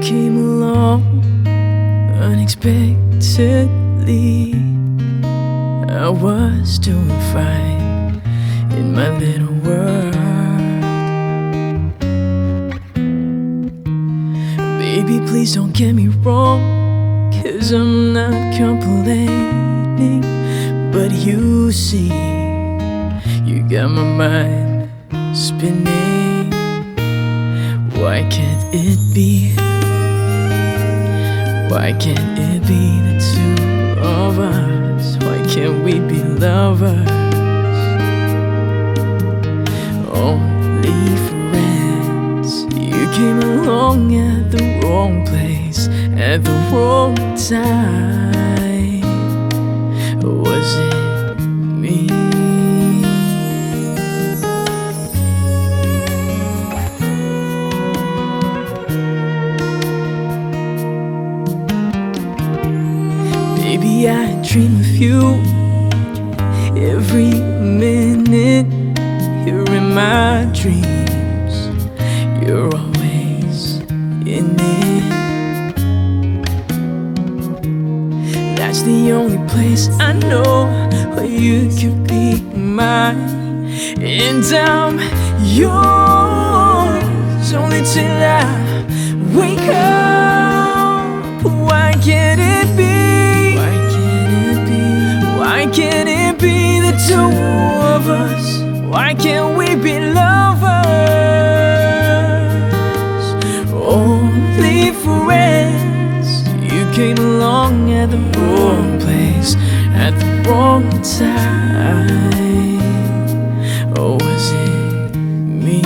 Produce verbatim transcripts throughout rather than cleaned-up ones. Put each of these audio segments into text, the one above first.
came along unexpectedly. I was doing fine in my little world. Baby, please don't get me wrong, 'cause I'm not complaining. But you see, you got my mind spinning. Why can't it be? Why can't it be the two of us? Why can't we be lovers? Only friends. You came along at the wrong place, at the wrong time. Was it me? Baby, I dream of you every minute. You're in my dreams, you're always in it. That's the only place I know where you could be mine. And I'm yours only till I wake up. Why can't it be? Why can't it be? Why can't it be the two of us? Why can't we be lovers? Only friends. You came along at the wrong place, at the wrong time. Or was it me?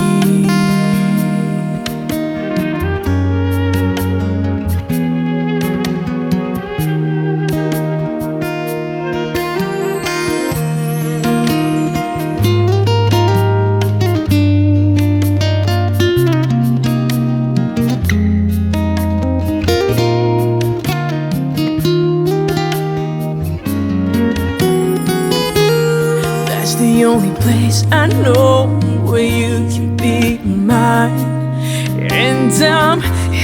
The only place I know where you can be mine. And I'm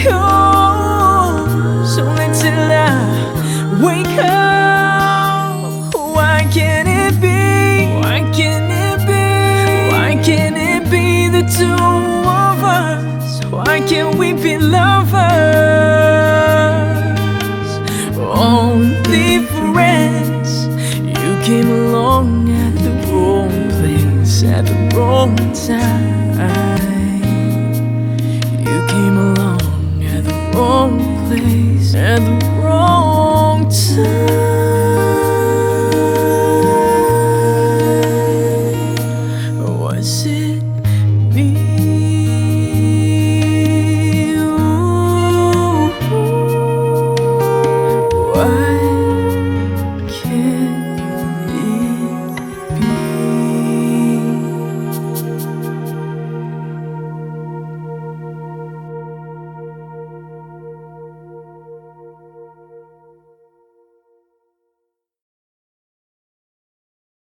yours only till I wake up. Why can't it be? Why can't it be? Why can't it be the two of us? Why can't we be lovers? Only friends. You came along at the wrong place, at the wrong time. You came along at the wrong place, at the